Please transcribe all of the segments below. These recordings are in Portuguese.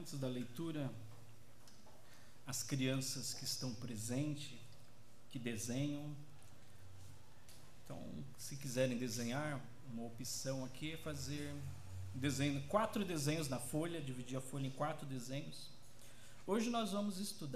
Antes da leitura, as crianças que estão presentes, que desenham, então, se quiserem desenhar, uma opção aqui é fazer desenho, 4 desenhos na folha, dividir a folha em 4 desenhos. Hoje nós vamos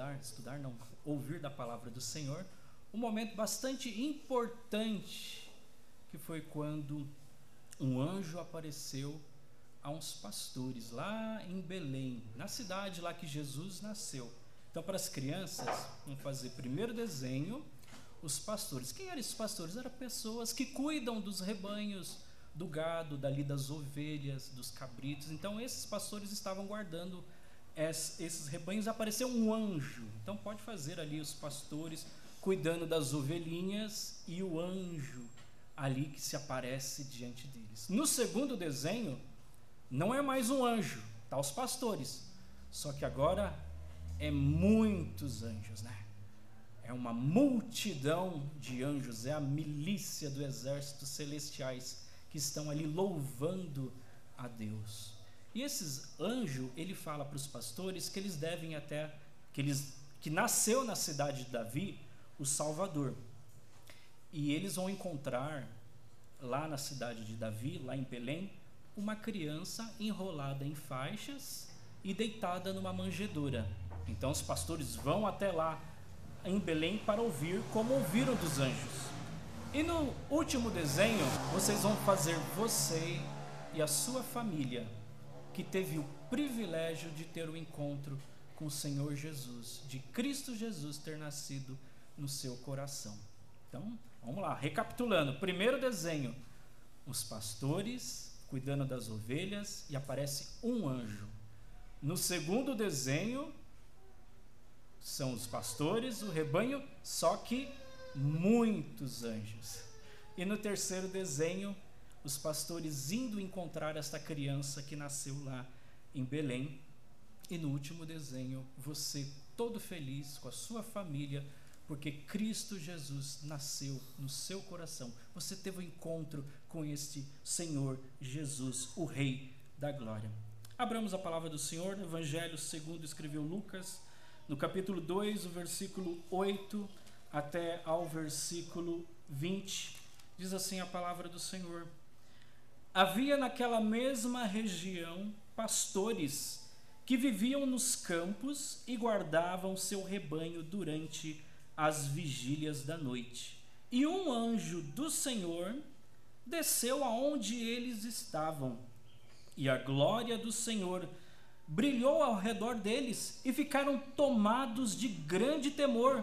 ouvir da palavra do Senhor, um momento bastante importante, que foi quando um anjo apareceu a uns pastores lá em Belém, na cidade lá que Jesus nasceu. Então, para as crianças, vamos fazer primeiro desenho, os pastores. Quem eram esses pastores? Eram pessoas que cuidam dos rebanhos, do gado, dali das ovelhas, dos cabritos. Então, esses pastores estavam guardando esses rebanhos. Apareceu um anjo. Então, pode fazer ali os pastores cuidando das ovelhinhas e o anjo ali que se aparece diante deles. No segundo desenho, não é mais um anjo, tá os pastores. Só que agora é muitos anjos, né? É uma multidão de anjos, é a milícia do exército celestiais que estão ali louvando a Deus. E esses anjos, ele fala para os pastores que eles devem que nasceu na cidade de Davi o Salvador. E eles vão encontrar lá na cidade de Davi, lá em Belém, uma criança enrolada em faixas e deitada numa manjedoura. Então os pastores vão até lá em Belém para ouvir como ouviram dos anjos. E no último desenho, vocês vão fazer você e a sua família, que teve o privilégio de ter um encontro com o Senhor Jesus, de Cristo Jesus ter nascido no seu coração. Então, vamos lá, recapitulando. Primeiro desenho, os pastores cuidando das ovelhas e aparece um anjo. No segundo desenho, são os pastores, o rebanho, só que muitos anjos. E no terceiro desenho, os pastores indo encontrar esta criança que nasceu lá em Belém. E no último desenho, você todo feliz com a sua família, porque Cristo Jesus nasceu no seu coração. Você teve um encontro com este Senhor Jesus, o Rei da Glória. Abramos a palavra do Senhor no Evangelho segundo escreveu Lucas, no capítulo 2, o versículo 8 até ao versículo 20. Diz assim a palavra do Senhor: Havia naquela mesma região pastores que viviam nos campos e guardavam seu rebanho durante as vigílias da noite. E um anjo do Senhor desceu aonde eles estavam, e a glória do Senhor brilhou ao redor deles, e ficaram tomados de grande temor.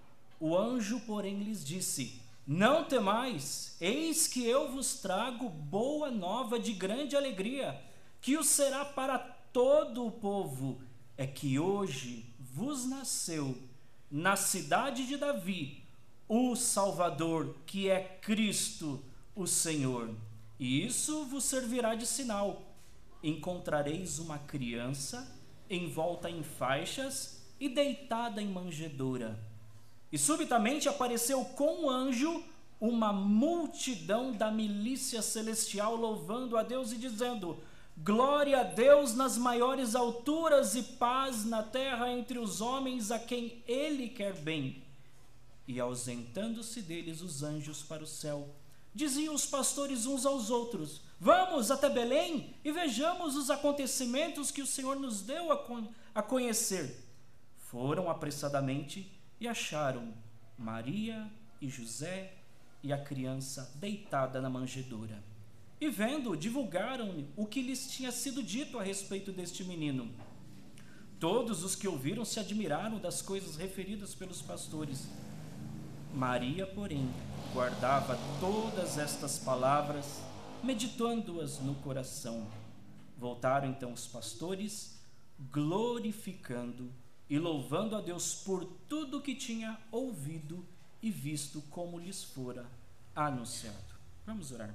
O anjo, porém, lhes disse: Não temais, eis que eu vos trago boa nova de grande alegria, que o será para todo o povo. É que hoje vos nasceu na cidade de Davi o Salvador, que é Cristo o Senhor. E isso vos servirá de sinal: encontrareis uma criança envolta em faixas e deitada em manjedoura. E subitamente apareceu com o anjo uma multidão da milícia celestial, louvando a Deus e dizendo: Glória a Deus nas maiores alturas e paz na terra entre os homens a quem Ele quer bem. E ausentando-se deles os anjos para o céu, diziam os pastores uns aos outros: Vamos até Belém e vejamos os acontecimentos que o Senhor nos deu a conhecer. Foram apressadamente e acharam Maria e José e a criança deitada na manjedoura. E vendo, divulgaram o que lhes tinha sido dito a respeito deste menino. Todos os que ouviram se admiraram das coisas referidas pelos pastores. Maria, porém, guardava todas estas palavras, meditando-as no coração. Voltaram então os pastores, glorificando e louvando a Deus por tudo que tinha ouvido e visto como lhes fora anunciado. Vamos orar.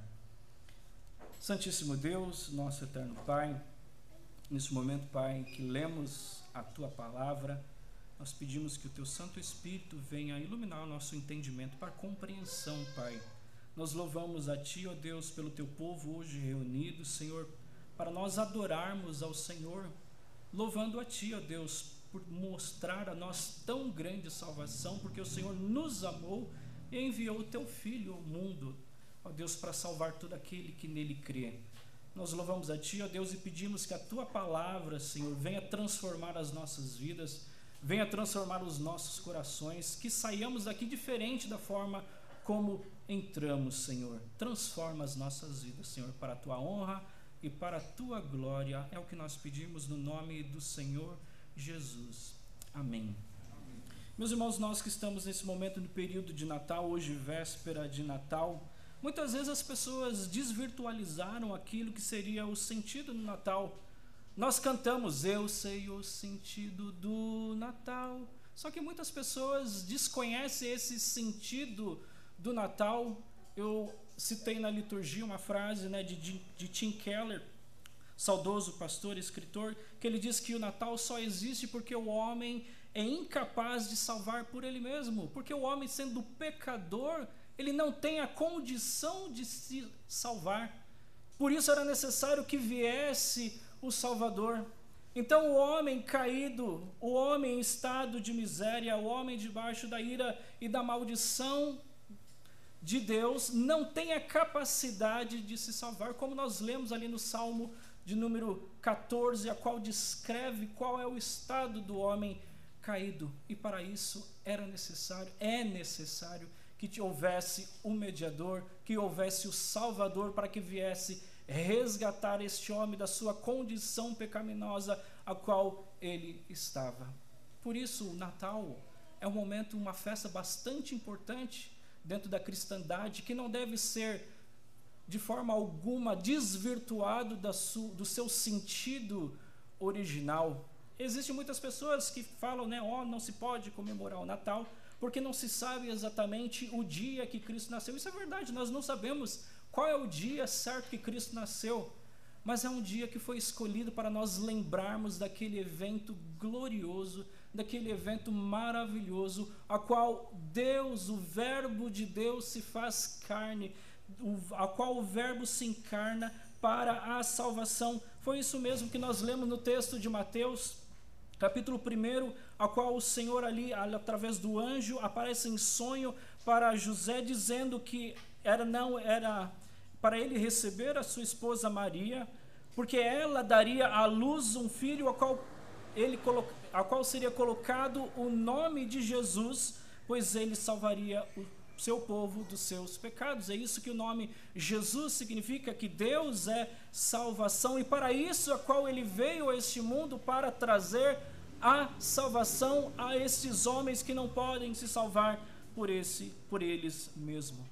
Santíssimo Deus, nosso eterno Pai, nesse momento, Pai, que lemos a Tua palavra, nós pedimos que o Teu Santo Espírito venha iluminar o nosso entendimento para a compreensão, Pai. Nós louvamos a Ti, ó Deus, pelo Teu povo hoje reunido, Senhor, para nós adorarmos ao Senhor, louvando a Ti, ó Deus, por mostrar a nós tão grande salvação, porque o Senhor nos amou e enviou o Teu Filho ao mundo, ó Deus, para salvar todo aquele que nele crê. Nós louvamos a Ti, ó Deus, e pedimos que a Tua palavra, Senhor, venha transformar as nossas vidas, venha transformar os nossos corações, que saiamos daqui diferente da forma como entramos, Senhor. Transforma as nossas vidas, Senhor, para a Tua honra e para a Tua glória. É o que nós pedimos no nome do Senhor Jesus. Amém. Meus irmãos, nós que estamos nesse momento no período de Natal, hoje véspera de Natal, muitas vezes as pessoas desvirtualizaram aquilo que seria o sentido do Natal. Nós cantamos, eu sei o sentido do Natal, só que muitas pessoas desconhecem esse sentido do Natal. Eu citei na liturgia uma frase, né, de Tim Keller, saudoso pastor e escritor, que ele diz que o Natal só existe porque o homem é incapaz de salvar por ele mesmo, porque o homem, sendo pecador, ele não tem a condição de se salvar. Por isso era necessário que viesse o Salvador. Então o homem caído, o homem em estado de miséria, o homem debaixo da ira e da maldição de Deus, não tem a capacidade de se salvar, como nós lemos ali no Salmo de número 14, a qual descreve qual é o estado do homem caído. E para isso é necessário que houvesse um mediador, que houvesse o Salvador, para que viesse resgatar este homem da sua condição pecaminosa a qual ele estava. Por isso o Natal é um momento, uma festa bastante importante dentro da cristandade, que não deve ser de forma alguma desvirtuado do seu sentido original. Existem muitas pessoas que falam, né, não se pode comemorar o Natal, porque não se sabe exatamente o dia que Cristo nasceu. Isso é verdade, nós não sabemos qual é o dia certo que Cristo nasceu, mas é um dia que foi escolhido para nós lembrarmos daquele evento glorioso, daquele evento maravilhoso, a qual Deus, o Verbo de Deus, se faz carne, a qual o Verbo se encarna para a salvação. Foi isso mesmo que nós lemos no texto de Mateus, capítulo 1, a qual o Senhor ali, através do anjo, aparece em sonho para José, dizendo que era para ele receber a sua esposa Maria, porque ela daria à luz um filho, a qual seria colocado o nome de Jesus, pois ele salvaria o seu povo dos seus pecados. É isso que o nome Jesus significa, que Deus é salvação, e para isso a qual ele veio a este mundo, para trazer a salvação a estes homens que não podem se salvar por eles mesmos.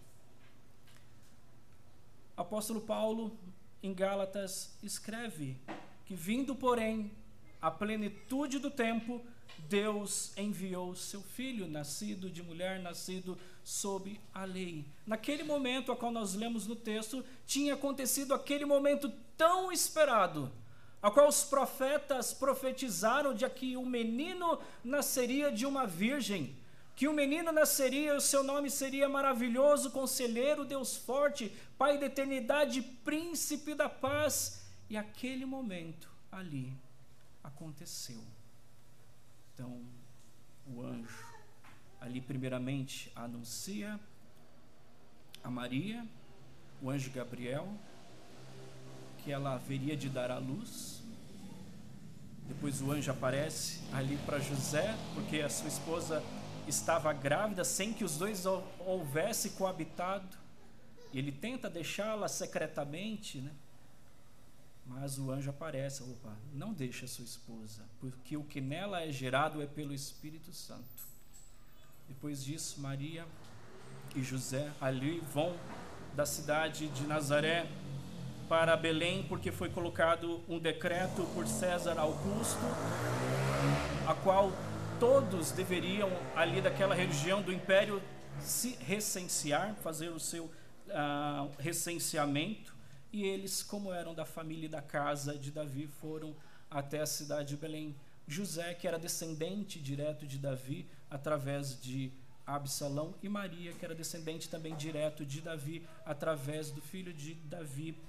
O apóstolo Paulo, em Gálatas, escreve que, vindo, porém, a plenitude do tempo, Deus enviou seu Filho, nascido de mulher, nascido sob a lei. Naquele momento a qual nós lemos no texto, tinha acontecido aquele momento tão esperado, a qual os profetas profetizaram de que o menino nasceria de uma virgem, que o menino nasceria, o seu nome seria Maravilhoso, Conselheiro, Deus Forte, Pai da Eternidade, Príncipe da Paz. E aquele momento ali aconteceu. Então, o anjo ali primeiramente anuncia a Maria, o anjo Gabriel, que ela haveria de dar à luz. Depois o anjo aparece ali para José, porque a sua esposa estava grávida, sem que os dois houvessem coabitado, e ele tenta deixá-la secretamente, né? Mas o anjo aparece, não deixa a sua esposa, porque o que nela é gerado é pelo Espírito Santo. Depois disso, Maria e José ali vão da cidade de Nazaré para Belém, porque foi colocado um decreto por César Augusto, a qual todos deveriam ali daquela região do império se recensear, fazer o seu recenseamento. E eles, como eram da família e da casa de Davi, foram até a cidade de Belém. José, que era descendente direto de Davi, através de Absalão, e Maria, que era descendente também direto de Davi, através do filho de Davi,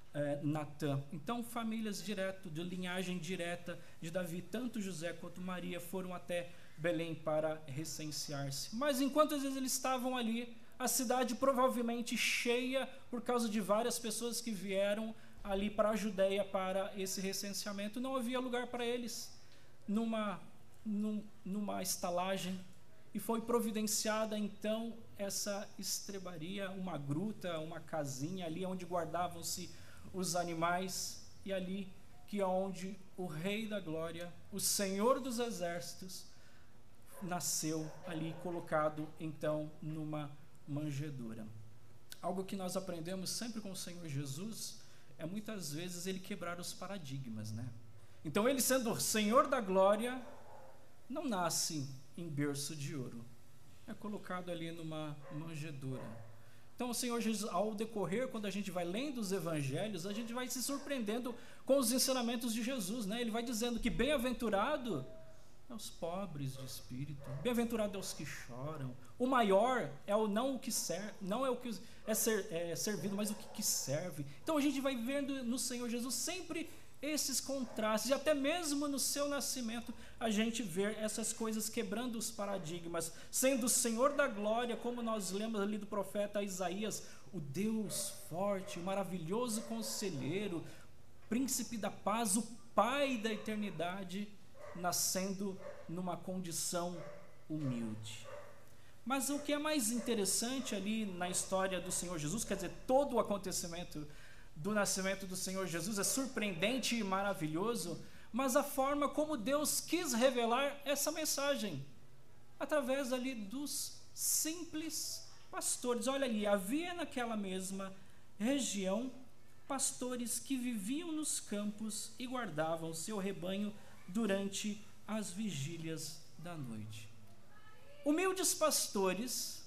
Natã. Então, famílias direto, de linhagem direta de Davi, tanto José quanto Maria foram até Belém para recensear-se. Mas enquanto às vezes eles estavam ali, a cidade provavelmente cheia por causa de várias pessoas que vieram ali para a Judéia para esse recenseamento, não havia lugar para eles numa estalagem, e foi providenciada então essa estrebaria, uma gruta, uma casinha ali onde guardavam-se os animais, e ali que é onde o Rei da Glória, o Senhor dos Exércitos, nasceu ali, colocado então numa manjedoura. Algo que nós aprendemos sempre com o Senhor Jesus é muitas vezes ele quebrar os paradigmas, né? Então ele, sendo o Senhor da Glória, não nasce em berço de ouro, é colocado ali numa manjedoura. Então o Senhor Jesus, ao decorrer, quando a gente vai lendo os evangelhos, a gente vai se surpreendendo com os ensinamentos de Jesus, né? Ele vai dizendo que bem-aventurado é os pobres de espírito, bem-aventurado é os que choram. O maior é não o que serve, não é o que é servido, mas o que serve. Então a gente vai vendo no Senhor Jesus sempre esses contrastes, e até mesmo no seu nascimento a gente vê essas coisas quebrando os paradigmas, sendo o Senhor da Glória, como nós lemos ali do profeta Isaías, o Deus forte, o maravilhoso conselheiro, príncipe da paz, o Pai da eternidade, nascendo numa condição humilde. Mas o que é mais interessante ali na história do Senhor Jesus, quer dizer, todo o acontecimento do nascimento do Senhor Jesus é surpreendente e maravilhoso, mas a forma como Deus quis revelar essa mensagem, através ali dos simples pastores. Olha ali, havia naquela mesma região pastores que viviam nos campos e guardavam seu rebanho durante as vigílias da noite. Humildes pastores,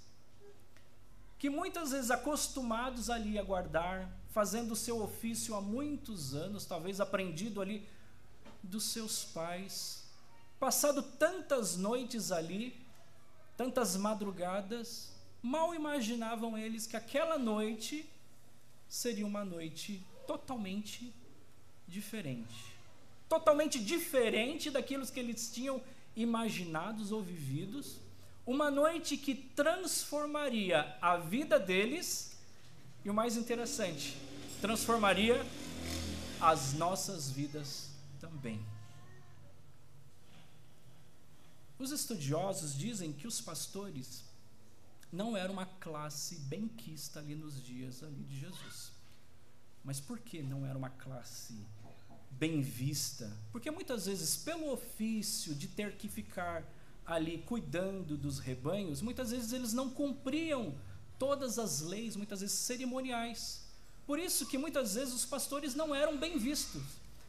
que muitas vezes acostumados ali a guardar, fazendo o seu ofício há muitos anos, talvez aprendido ali dos seus pais, passado tantas noites ali, tantas madrugadas, mal imaginavam eles que aquela noite seria uma noite totalmente diferente daquilo que eles tinham imaginados ou vividos, uma noite que transformaria a vida deles, e o mais interessante, transformaria as nossas vidas também. Os estudiosos dizem que os pastores não eram uma classe benquista ali nos dias ali de Jesus. Mas por que não era uma classe bem vista? Porque muitas vezes, pelo ofício de ter que ficar ali cuidando dos rebanhos, muitas vezes eles não cumpriam todas as leis, muitas vezes cerimoniais. Por isso que muitas vezes os pastores não eram bem vistos.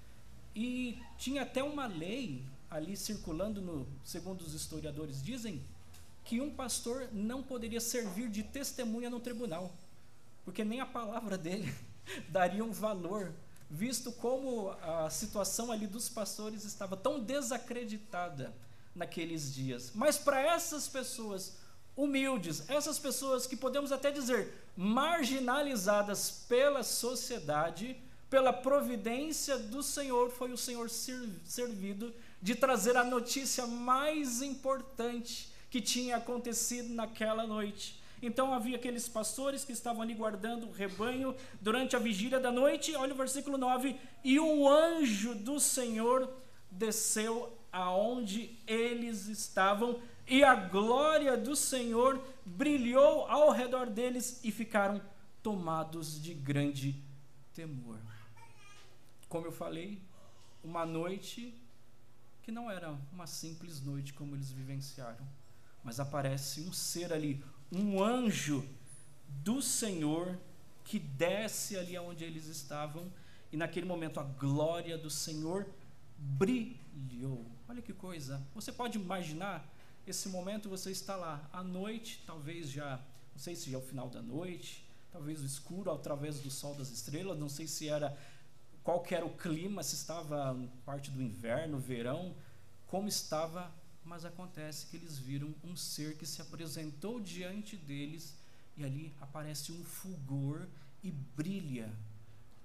E tinha até uma lei ali circulando, segundo os historiadores dizem, que um pastor não poderia servir de testemunha no tribunal, porque nem a palavra dele daria um valor, visto como a situação ali dos pastores estava tão desacreditada naqueles dias. Mas para essas pessoas humildes, essas pessoas que podemos até dizer marginalizadas pela sociedade, pela providência do Senhor, foi o Senhor servido de trazer a notícia mais importante que tinha acontecido naquela noite. Então havia aqueles pastores que estavam ali guardando o rebanho durante a vigília da noite. Olha o versículo 9: e um anjo do Senhor desceu aonde eles estavam, e a glória do Senhor brilhou ao redor deles, e ficaram tomados de grande temor. Como eu falei, uma noite que não era uma simples noite como eles vivenciaram, mas aparece um ser ali, um anjo do Senhor que desce ali aonde eles estavam, e naquele momento a glória do Senhor brilhou. Olha que coisa, você pode imaginar esse momento, você está lá à noite, talvez já, não sei se já é o final da noite, talvez o escuro através do sol das estrelas, não sei se era, qual que era o clima, se estava parte do inverno, verão, como estava, mas acontece que eles viram um ser que se apresentou diante deles, e ali aparece um fulgor e brilha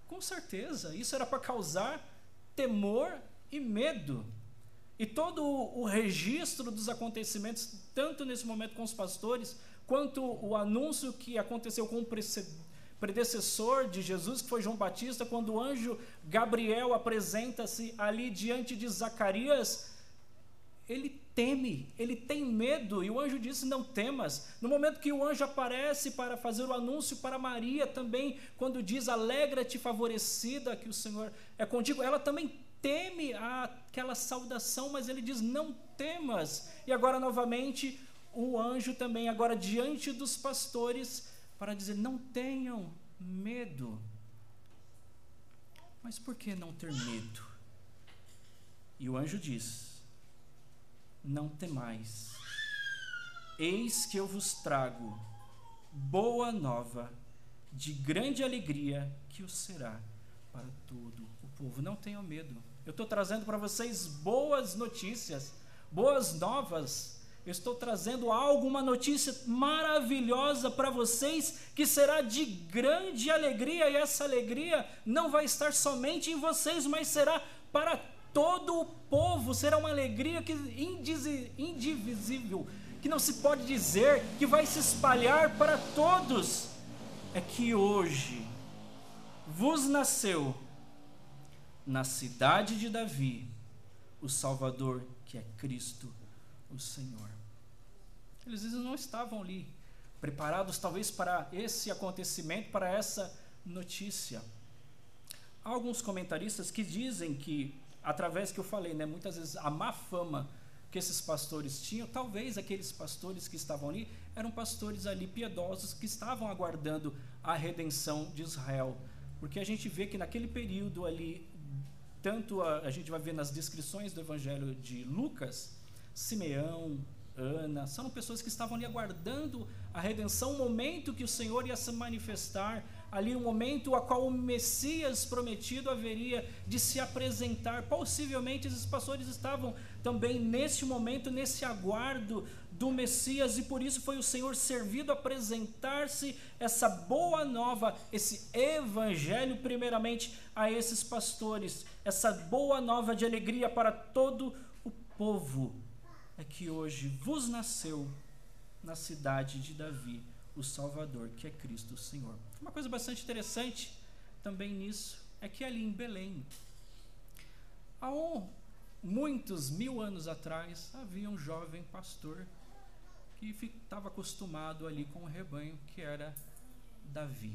Com certeza, isso era para causar temor e medo. E todo o registro dos acontecimentos, tanto nesse momento com os pastores, quanto o anúncio que aconteceu com o predecessor de Jesus, que foi João Batista, quando o anjo Gabriel apresenta-se ali diante de Zacarias, ele teme, ele tem medo, e o anjo disse: não temas. No momento que o anjo aparece para fazer o anúncio para Maria também, quando diz: alegra-te, favorecida, que o Senhor é contigo, ela também teme aquela saudação, mas ele diz: não temas. E agora novamente o anjo também, agora diante dos pastores, para dizer: não tenham medo. Mas por que não ter medo? E o anjo diz: não temais, eis que eu vos trago boa nova, de grande alegria, que o será para todo o povo. Não tenham medo. Eu estou trazendo para vocês boas notícias, boas novas. Eu estou trazendo algo, uma notícia maravilhosa para vocês, que será de grande alegria, e essa alegria não vai estar somente em vocês, mas será para todo o povo. Será uma alegria que indivisível, que não se pode dizer, que vai se espalhar para todos. É que hoje vos nasceu na cidade de Davi o Salvador, que é Cristo o Senhor. Eles não estavam ali preparados talvez para esse acontecimento, para essa notícia. Há alguns comentaristas que dizem que, através que eu falei, muitas vezes a má fama que esses pastores tinham, talvez aqueles pastores que estavam ali eram pastores ali piedosos, que estavam aguardando a redenção de Israel, porque a gente vê que naquele período ali, tanto a gente vai ver nas descrições do Evangelho de Lucas, Simeão, Ana, são pessoas que estavam ali aguardando a redenção, o momento que o Senhor ia se manifestar, ali o momento a qual o Messias prometido haveria de se apresentar. Possivelmente esses pastores estavam também nesse momento, nesse aguardo do Messias, e por isso foi o Senhor servido a apresentar-se essa boa nova, esse evangelho primeiramente a esses pastores, essa boa nova de alegria para todo o povo. É que hoje vos nasceu na cidade de Davi o Salvador, que é Cristo o Senhor. Uma coisa bastante interessante também nisso é que ali em Belém, há muitos 1000 anos atrás, havia um jovem pastor que estava acostumado ali com o rebanho, que era Davi.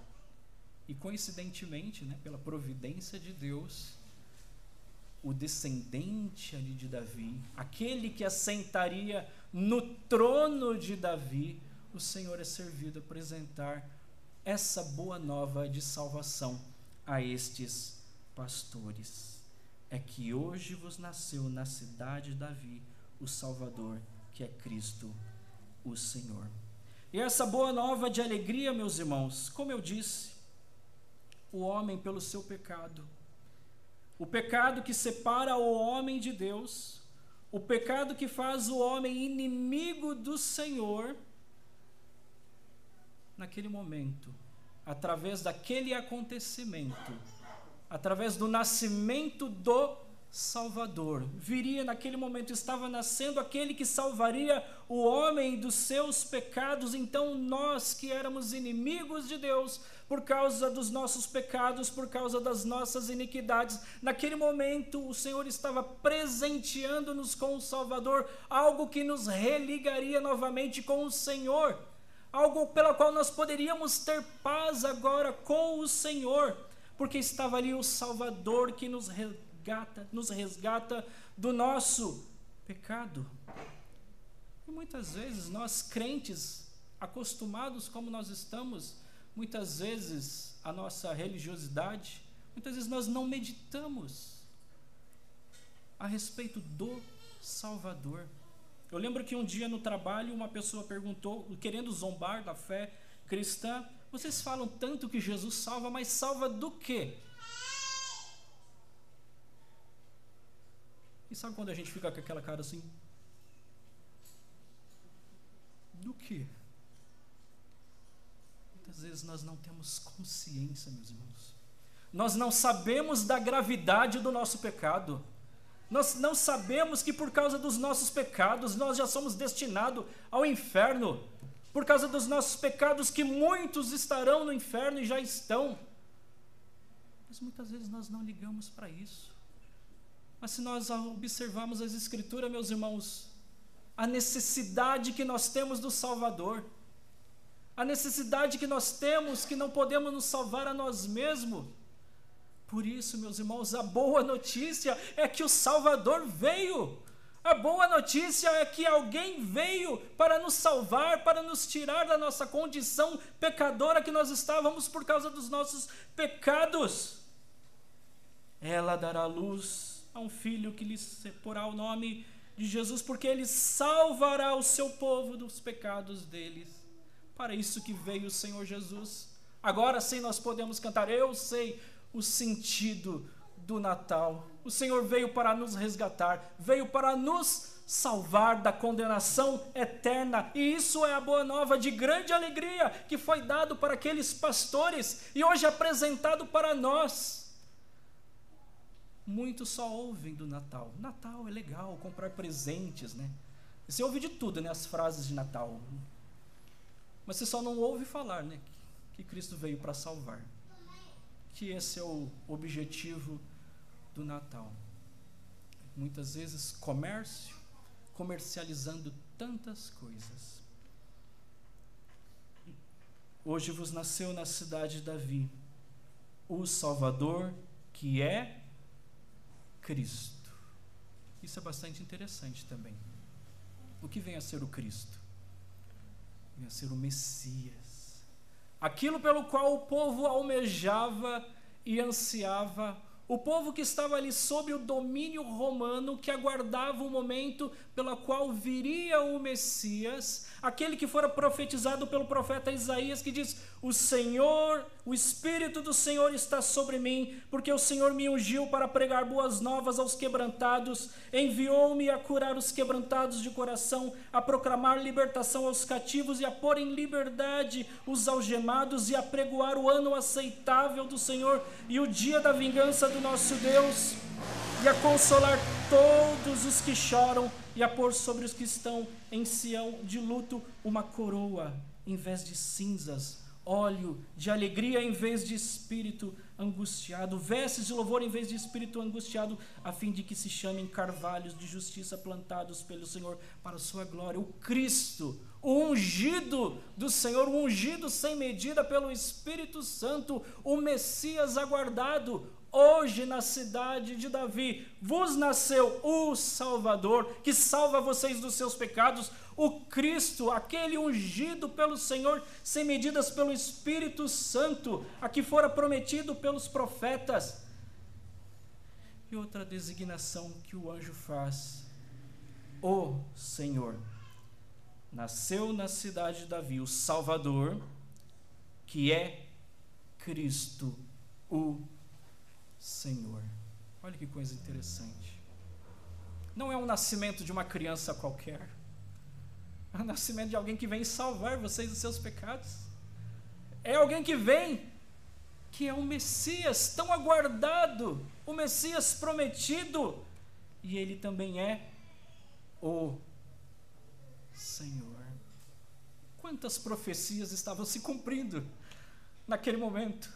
E coincidentemente, pela providência de Deus, o descendente ali de Davi, aquele que assentaria no trono de Davi, o Senhor é servido a apresentar essa boa nova de salvação a estes pastores. É que hoje vos nasceu na cidade de Davi o Salvador, que é Cristo o Senhor. E essa boa nova de alegria, meus irmãos, como eu disse, o homem pelo seu pecado, o pecado que separa o homem de Deus, o pecado que faz o homem inimigo do Senhor, naquele momento, através daquele acontecimento, através do nascimento do Salvador, viria naquele momento, estava nascendo aquele que salvaria o homem dos seus pecados. Então nós que éramos inimigos de Deus, por causa dos nossos pecados, por causa das nossas iniquidades, naquele momento o Senhor estava presenteando-nos com o Salvador, algo que nos religaria novamente com o Senhor, algo pela qual nós poderíamos ter paz agora com o Senhor, porque estava ali o Salvador que nos resgata do nosso pecado. E muitas vezes nós crentes, acostumados como nós estamos, muitas vezes a nossa religiosidade, muitas vezes nós não meditamos a respeito do Salvador. Eu lembro que um dia no trabalho uma pessoa perguntou, querendo zombar da fé cristã: vocês falam tanto que Jesus salva, mas salva do quê? E sabe quando a gente fica com aquela cara assim? Do quê? Muitas vezes nós não temos consciência, meus irmãos. Nós não sabemos da gravidade do nosso pecado. Nós não sabemos que por causa dos nossos pecados nós já somos destinados ao inferno. Por causa dos nossos pecados que muitos estarão no inferno e já estão. Mas muitas vezes nós não ligamos para isso. Mas se nós observarmos as Escrituras, meus irmãos, a necessidade que nós temos do Salvador, a necessidade que nós temos, que não podemos nos salvar a nós mesmos. Por isso, meus irmãos, a boa notícia é que o Salvador veio. A boa notícia é que alguém veio para nos salvar, para nos tirar da nossa condição pecadora que nós estávamos por causa dos nossos pecados. Ela dará luz a um filho que lhe porá o nome de Jesus, porque ele salvará o seu povo dos pecados deles. Para isso que veio o Senhor Jesus. Agora sim nós podemos cantar. Eu sei o sentido do Natal. O Senhor veio para nos resgatar, veio para nos salvar da condenação eterna. E isso é a boa nova de grande alegria que foi dado para aqueles pastores e hoje apresentado para nós. Muitos só ouvem do Natal. Natal é legal, comprar presentes, né? Você ouve de tudo, né? As frases de Natal. Mas você só não ouve falar, né? Que Cristo veio para salvar. Que esse é o objetivo do Natal. Muitas vezes comercializando tantas coisas. Hoje vos nasceu na cidade de Davi o Salvador, que é Cristo. Isso é bastante interessante também. O que vem a ser o Cristo? Vem a ser o Messias. Aquilo pelo qual o povo almejava e ansiava. O povo que estava ali sob o domínio romano, que aguardava o momento pelo qual viria o Messias, aquele que fora profetizado pelo profeta Isaías, que diz: o Senhor, o Espírito do Senhor está sobre mim, porque o Senhor me ungiu para pregar boas novas aos quebrantados, enviou-me a curar os quebrantados de coração, a proclamar libertação aos cativos e a pôr em liberdade os algemados e a pregoar o ano aceitável do Senhor e o dia da vingança do nosso Deus, e a consolar todos os que choram e a pôr sobre os que estão em Sião de luto uma coroa em vez de cinzas, óleo de alegria em vez de espírito angustiado, vestes de louvor em vez de espírito angustiado, a fim de que se chamem carvalhos de justiça plantados pelo Senhor para a sua glória. O Cristo, o ungido do Senhor, o ungido sem medida pelo Espírito Santo, o Messias aguardado. Hoje na cidade de Davi vos nasceu o Salvador, que salva vocês dos seus pecados, o Cristo, aquele ungido pelo Senhor, sem medidas pelo Espírito Santo, a que fora prometido pelos profetas. E outra designação que o anjo faz: o Senhor. Nasceu na cidade de Davi o Salvador, que é Cristo, o Senhor. Olha que coisa interessante. Não é o nascimento de uma criança qualquer. É o nascimento de alguém que vem salvar vocês dos seus pecados. É alguém que vem, que é um Messias tão aguardado, o Messias prometido. E ele também é o Senhor. Quantas profecias estavam se cumprindo naquele momento?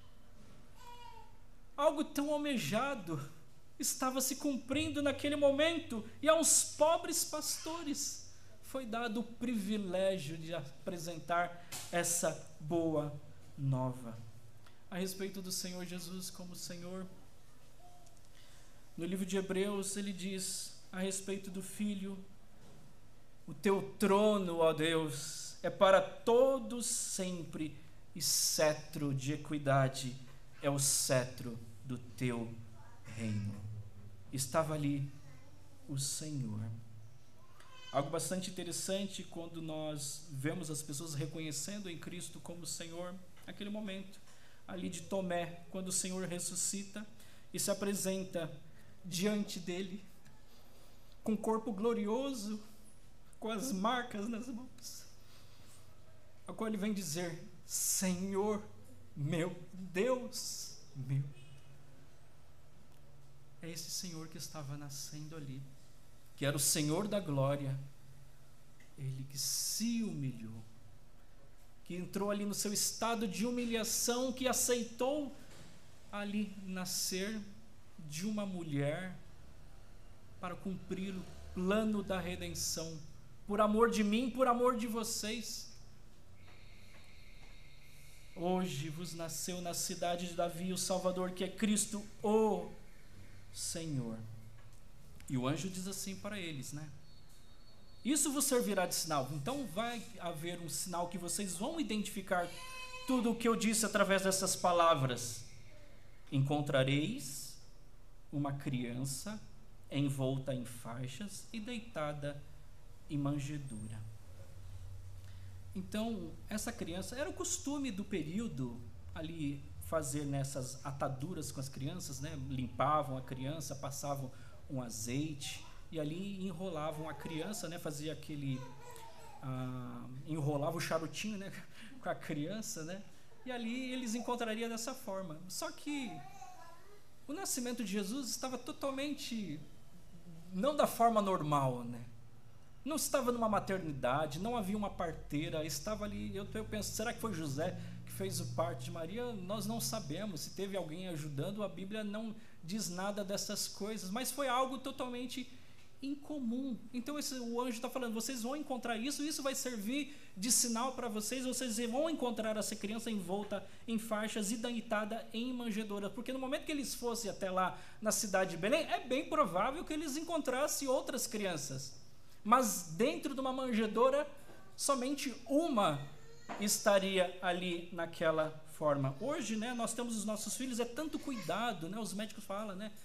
Algo tão almejado estava se cumprindo naquele momento, e aos pobres pastores foi dado o privilégio de apresentar essa boa nova a respeito do Senhor Jesus como Senhor. No livro de Hebreus ele diz a respeito do Filho: o teu trono, ó Deus, é para todos sempre, e cetro de equidade é o cetro do teu reino. Estava ali o Senhor. Algo bastante interessante quando nós vemos as pessoas reconhecendo em Cristo como Senhor, naquele momento ali de Tomé, quando o Senhor ressuscita e se apresenta diante dele, com o corpo glorioso, com as marcas nas mãos, a qual ele vem dizer: Senhor, meu Deus. meu. É esse Senhor que estava nascendo ali, que era o Senhor da glória, ele que se humilhou, que entrou ali no seu estado de humilhação, que aceitou ali nascer de uma mulher para cumprir o plano da redenção, por amor de mim, por amor de vocês. Hoje vos nasceu na cidade de Davi o Salvador, que é Cristo, o Senhor. E o anjo diz assim para eles, né? Isso vos servirá de sinal. Então vai haver um sinal que vocês vão identificar tudo o que eu disse através dessas palavras. Encontrareis uma criança envolta em faixas e deitada em manjedoura. Então, essa criança, era o costume do período ali fazer nessas ataduras com as crianças, né? Limpavam a criança, passavam um azeite e ali enrolavam a criança, né? Fazia aquele enrolava o charutinho, né? Com a criança, né? E ali eles encontrariam dessa forma. Só que o nascimento de Jesus estava totalmente não da forma normal, né? Não estava numa maternidade, não havia uma parteira, estava ali, eu penso, será que foi José que fez o parto de Maria? Nós não sabemos, se teve alguém ajudando, a Bíblia não diz nada dessas coisas, mas foi algo totalmente incomum. Então o anjo está falando, vocês vão encontrar isso, isso vai servir de sinal para vocês vão encontrar essa criança envolta em faixas e deitada em manjedoura, porque no momento que eles fossem até lá na cidade de Belém, é bem provável que eles encontrassem outras crianças, mas dentro de uma manjedoura, somente uma estaria ali naquela forma. Hoje, né, nós temos os nossos filhos, é tanto cuidado, né, os médicos falam, né,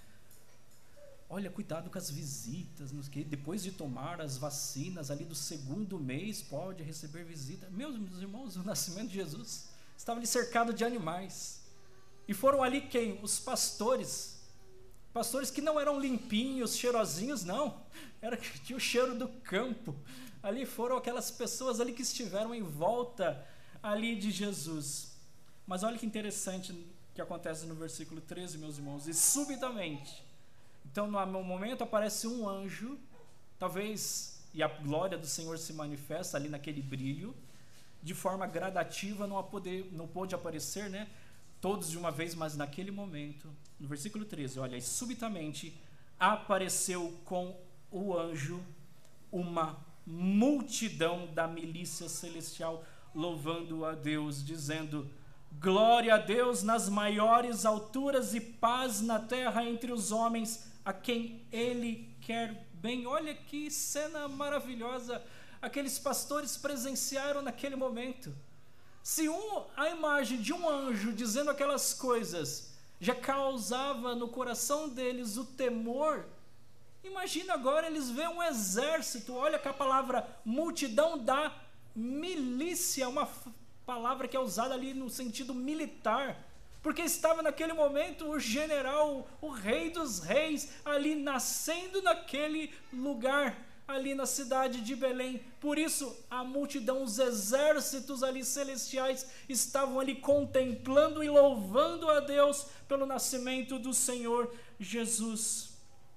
olha, cuidado com as visitas, depois de tomar as vacinas ali do 2º mês, pode receber visita. Meus irmãos, o nascimento de Jesus estava ali cercado de animais, e foram ali quem? Os pastores que não eram limpinhos, cheirosinhos, não, tinha o cheiro do campo. Ali foram aquelas pessoas ali que estiveram em volta ali de Jesus. Mas olha que interessante que acontece no versículo 13, meus irmãos, e subitamente, então no momento aparece um anjo, talvez, e a glória do Senhor se manifesta ali naquele brilho, de forma gradativa, não pôde aparecer, né, todos de uma vez, mas naquele momento, no versículo 13, olha, e subitamente apareceu com o anjo uma multidão da milícia celestial, louvando a Deus, dizendo, glória a Deus nas maiores alturas e paz na terra entre os homens, a quem Ele quer bem. Olha que cena maravilhosa, aqueles pastores presenciaram naquele momento. Se a imagem de um anjo dizendo aquelas coisas já causava no coração deles o temor, imagina agora eles veem um exército. Olha que a palavra multidão da milícia, uma palavra que é usada ali no sentido militar, porque estava naquele momento o general, o rei dos reis, ali nascendo naquele lugar, ali na cidade de Belém. Por isso a multidão, os exércitos ali celestiais estavam ali contemplando e louvando a Deus pelo nascimento do Senhor Jesus.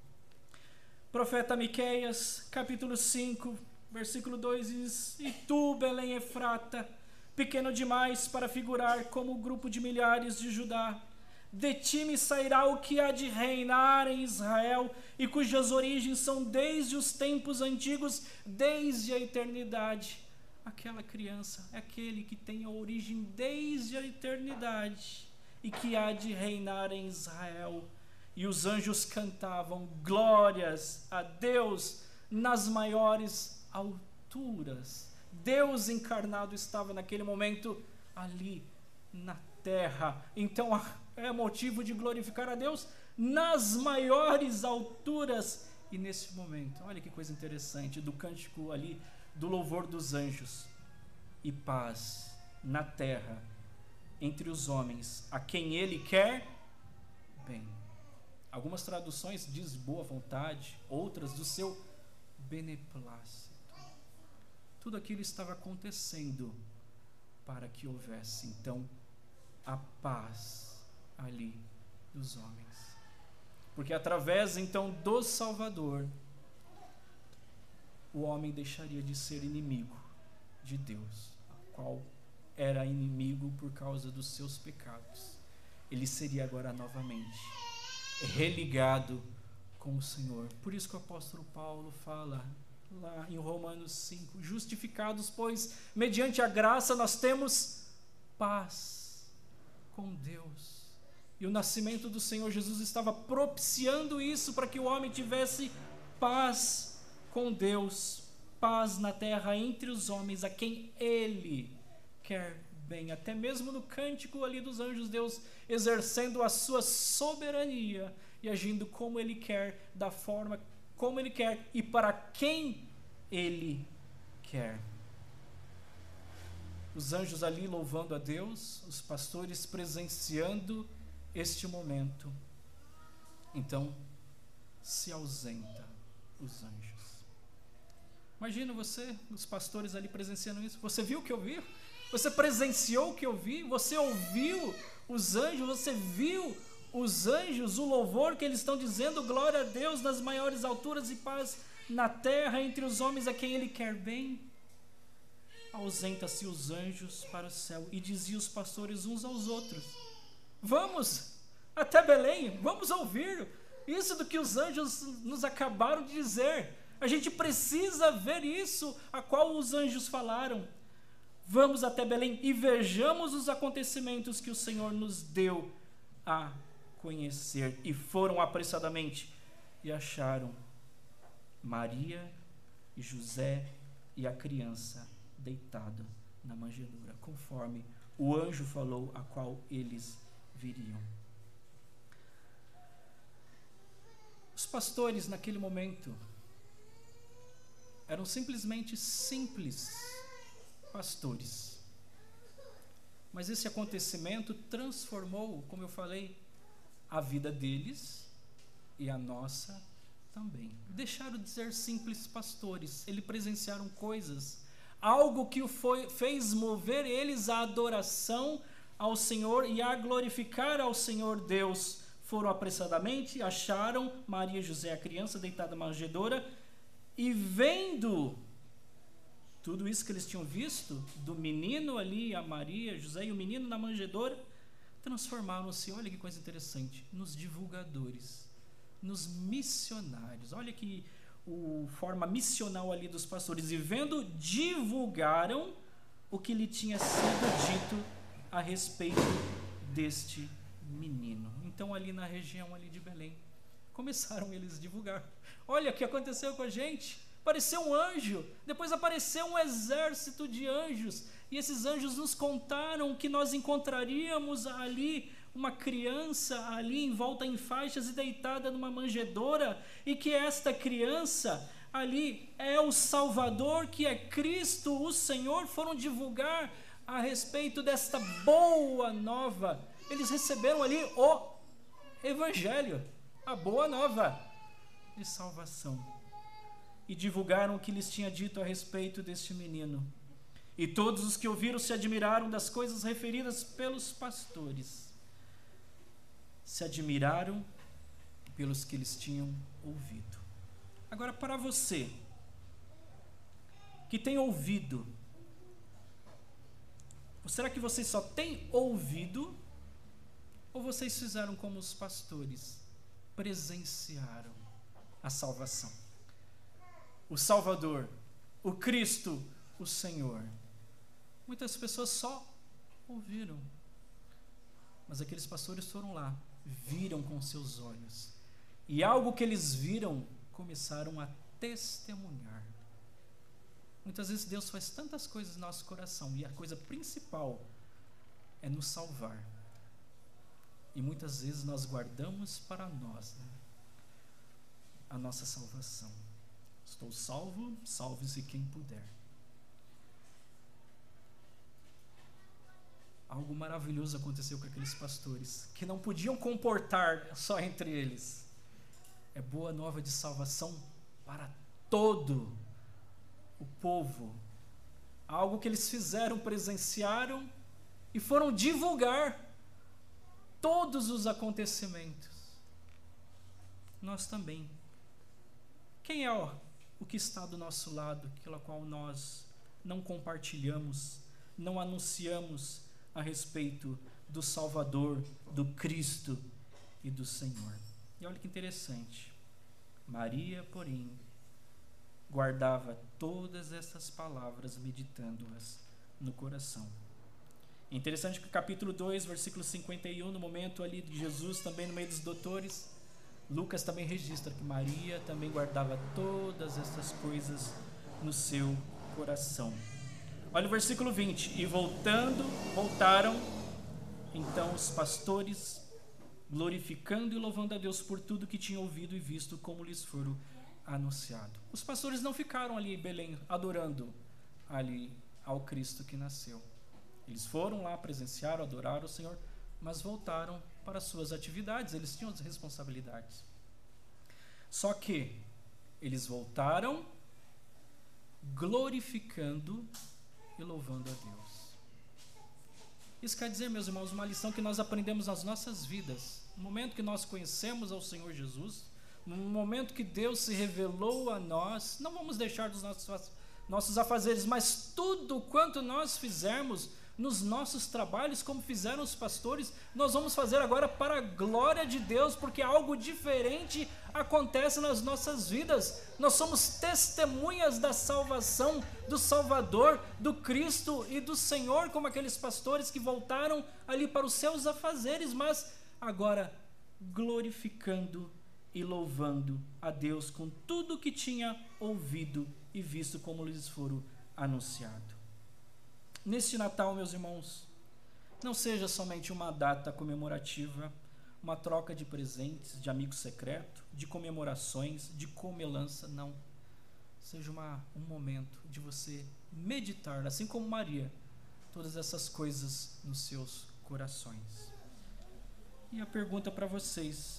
Profeta Miqueias, capítulo 5, versículo 2 diz, e tu, Belém Efrata, pequeno demais para figurar como o grupo de milhares de Judá, de ti me sairá o que há de reinar em Israel, e cujas origens são desde os tempos antigos, desde a eternidade. Aquela criança é aquele que tem a origem desde a eternidade, e que há de reinar em Israel. E os anjos cantavam glórias a Deus nas maiores alturas. Deus encarnado estava naquele momento ali na terra. Então é motivo de glorificar a Deus nas maiores alturas. E nesse momento, olha que coisa interessante, do cântico ali, do louvor dos anjos. E paz na terra entre os homens, a quem Ele quer bem. Algumas traduções diz boa vontade, outras do seu beneplácito. Tudo aquilo estava acontecendo para que houvesse então a paz ali dos homens. Porque através então do Salvador, o homem deixaria de ser inimigo de Deus, a qual era inimigo por causa dos seus pecados. Ele seria agora novamente religado com o Senhor. Por isso que o apóstolo Paulo fala lá em Romanos 5, justificados, pois, mediante a graça nós temos paz com Deus. E o nascimento do Senhor Jesus estava propiciando isso para que o homem tivesse paz com Deus, paz na terra entre os homens a quem Ele quer bem. Até mesmo no cântico ali dos anjos, Deus exercendo a sua soberania e agindo como Ele quer, da forma como Ele quer e para quem Ele quer. Os anjos ali louvando a Deus, os pastores presenciando este momento. Então, se ausenta os anjos. Imagina você, os pastores ali presenciando isso. Você viu o que eu vi? Você presenciou o que eu vi? Você ouviu os anjos? Você viu os anjos, o louvor que eles estão dizendo, glória a Deus nas maiores alturas e paz na terra entre os homens a quem Ele quer bem? Ausenta-se os anjos para o céu e diziam os pastores uns aos outros: vamos até Belém, vamos ouvir isso do que os anjos nos acabaram de dizer. A gente precisa ver isso a qual os anjos falaram. Vamos até Belém e vejamos os acontecimentos que o Senhor nos deu a conhecer. E foram apressadamente e acharam Maria e José e a criança deitado na manjedoura, conforme o anjo falou, a qual eles viriam. Os pastores naquele momento eram simplesmente simples pastores. Mas esse acontecimento transformou, como eu falei, a vida deles e a nossa também. Deixaram de ser simples pastores, eles presenciaram coisas, algo que fez mover eles à adoração ao Senhor e a glorificar ao Senhor Deus. Foram apressadamente, acharam Maria e José, a criança deitada na manjedoura, e vendo tudo isso que eles tinham visto, do menino ali, a Maria, José e o menino na manjedoura, transformaram-se, olha que coisa interessante, nos divulgadores, nos missionários. Olha que forma missional ali dos pastores. E vendo, divulgaram o que lhe tinha sido dito a respeito deste menino. Então ali na região ali de Belém, começaram eles a divulgar. Olha o que aconteceu com a gente. Apareceu um anjo, depois apareceu um exército de anjos, e esses anjos nos contaram que nós encontraríamos ali uma criança ali envolta em faixas e deitada numa manjedoura, e que esta criança ali é o Salvador, que é Cristo, o Senhor. Foram divulgar a respeito desta boa nova. Eles receberam ali o Evangelho, a boa nova de salvação. E divulgaram o que lhes tinha dito a respeito deste menino. E todos os que ouviram se admiraram das coisas referidas pelos pastores. Se admiraram pelos que eles tinham ouvido. Agora, para você, que tem ouvido, será que vocês só têm ouvido, ou vocês fizeram como os pastores, presenciaram a salvação? O Salvador, o Cristo, o Senhor. Muitas pessoas só ouviram, mas aqueles pastores foram lá, viram com seus olhos, e algo que eles viram, começaram a testemunhar. Muitas vezes Deus faz tantas coisas no nosso coração, e a coisa principal é nos salvar, e muitas vezes nós guardamos para nós, a nossa salvação. Estou salvo, salve-se quem puder. Algo maravilhoso aconteceu com aqueles pastores, que não podiam comportar só entre eles. É boa nova de salvação para todo o povo. Algo que eles fizeram, presenciaram e foram divulgar. todos os acontecimentos, nós também. Quem é o que está do nosso lado, pela qual nós não compartilhamos, não anunciamos a respeito do Salvador, do Cristo e do Senhor? E olha que interessante, Maria, porém, guardava todas essas palavras, meditando-as no coração. É interessante que o capítulo 2, versículo 51, no momento ali de Jesus, também no meio dos doutores, Lucas também registra que Maria também guardava todas essas coisas no seu coração. Olha o versículo 20. E voltaram então os pastores, glorificando e louvando a Deus por tudo que tinham ouvido e visto, como lhes foram anunciado. Os pastores não ficaram ali em Belém adorando ali ao Cristo que nasceu. Eles foram lá, presenciaram, adoraram o Senhor, mas voltaram para as suas atividades. Eles tinham as responsabilidades. Só que eles voltaram glorificando e louvando a Deus. Isso quer dizer, meus irmãos, uma lição que nós aprendemos nas nossas vidas. No momento que nós conhecemos ao Senhor Jesus, no momento que Deus se revelou a nós, não vamos deixar dos nossos afazeres, mas tudo quanto nós fizermos nos nossos trabalhos, como fizeram os pastores, nós vamos fazer agora para a glória de Deus, porque algo diferente acontece nas nossas vidas. Nós somos testemunhas da salvação, do Salvador, do Cristo e do Senhor, como aqueles pastores que voltaram ali para os seus afazeres, mas agora glorificando e louvando a Deus com tudo que tinha ouvido e visto, como lhes foram anunciado. Neste Natal, meus irmãos, não seja somente uma data comemorativa, uma troca de presentes, de amigo secreto, de comemorações, de comelança, não. Seja um momento de você meditar, assim como Maria, todas essas coisas nos seus corações. E a pergunta para vocês: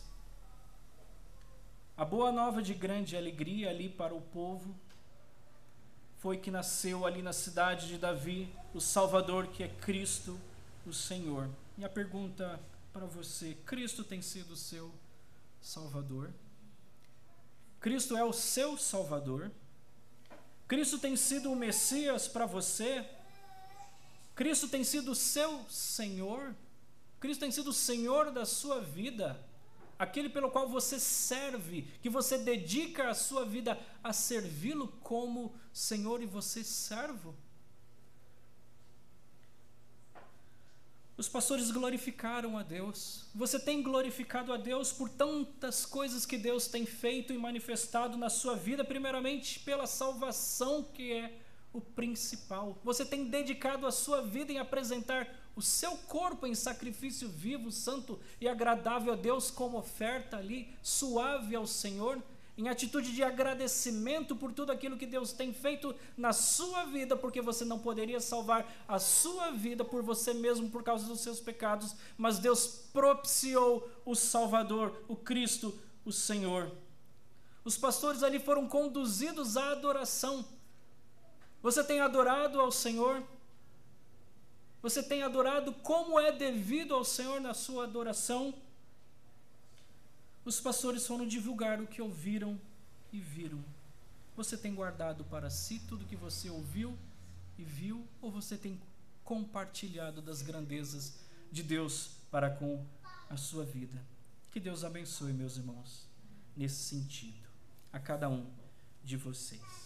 a boa nova de grande alegria ali para o povo foi que nasceu ali na cidade de Davi o Salvador, que é Cristo, o Senhor. E a pergunta para você: Cristo tem sido o seu Salvador? Cristo é o seu Salvador? Cristo tem sido o Messias para você? Cristo tem sido o seu Senhor? Cristo tem sido o Senhor da sua vida? Aquele pelo qual você serve, que você dedica a sua vida a servi-lo como Senhor e você servo? Os pastores glorificaram a Deus. Você tem glorificado a Deus por tantas coisas que Deus tem feito e manifestado na sua vida, primeiramente pela salvação, que é o principal. Você tem dedicado a sua vida em apresentar o seu corpo em sacrifício vivo, santo e agradável a Deus, como oferta ali, suave ao Senhor, em atitude de agradecimento por tudo aquilo que Deus tem feito na sua vida, porque você não poderia salvar a sua vida por você mesmo por causa dos seus pecados, mas Deus propiciou o Salvador, o Cristo, o Senhor. Os pastores ali foram conduzidos à adoração. Você tem adorado ao Senhor? Você tem adorado como é devido ao Senhor na sua adoração? Os pastores foram divulgar o que ouviram e viram. Você tem guardado para si tudo que você ouviu e viu, ou você tem compartilhado das grandezas de Deus para com a sua vida? Que Deus abençoe, meus irmãos, nesse sentido, a cada um de vocês.